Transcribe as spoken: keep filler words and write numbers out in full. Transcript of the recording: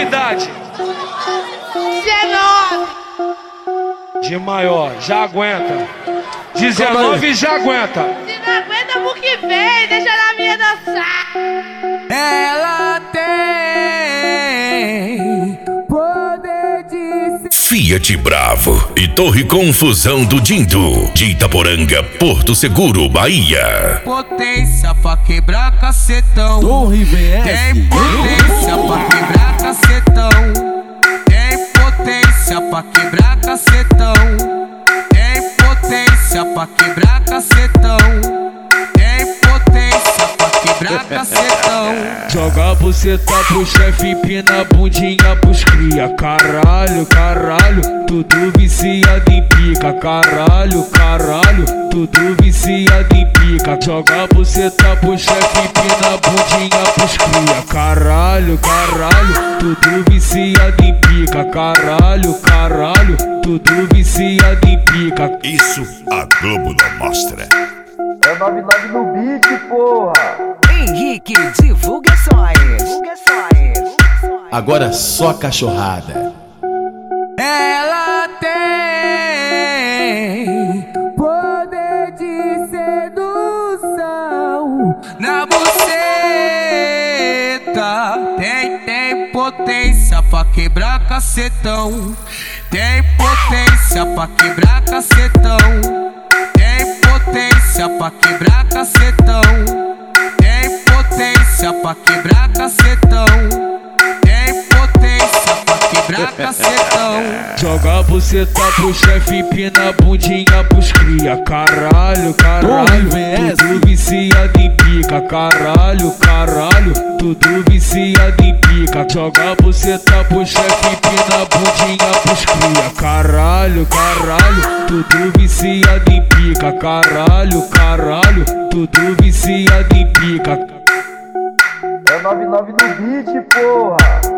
idade? dezenove. De maior, já aguenta. dezenove já aguenta. Se não aguenta pro que vem, deixa na minha dançar. Ela tem poder de ser. Fiat Bravo e Torre Confusão do Dindo, de Itaporanga, Porto Seguro, Bahia. Potência pra quebrar cacetão. Torre V S. Tem potência pra quebrar cacetão. Tem potência pra quebrar cacetão. Tem potência pra quebrar cacetão. Tem potência pra quebrar cacetão. Joga buceta pro chefe, empina a bundinha pros cria. Caralho, caralho, tudo viciado em pica. Caralho, caralho, tudo viciado em pica. Joga buceta pro chefe, empina a bundinha pros cria. Caralho, caralho, tudo viciado em pica. Caralho, caralho, tudo viciado em pica. Isso a Globo não mostra. É nove nove no beat, porra! Henrique Divulgações. Divulgações. Agora só cachorrada. Ela tem poder de sedução na buceta. Tem, tem potência pra quebrar cacetão. Tem potência pra quebrar cacetão. Tem potência pra quebrar cacetão. Tem potência pra quebrar cacetão. Tem potência pra quebrar cacetão. Joga buceta pro chefe, empina a bundinha pros cria. Caralho, caralho, tudo viciado em pica. Caralho, caralho, tudo viciado em pica. Joga buceta pro chefe, empina a bundinha pros cria. Caralho, caralho, tudo viciado em pica. Caralho, caralho, tudo viciado em pica. É nove nove no beat, porra!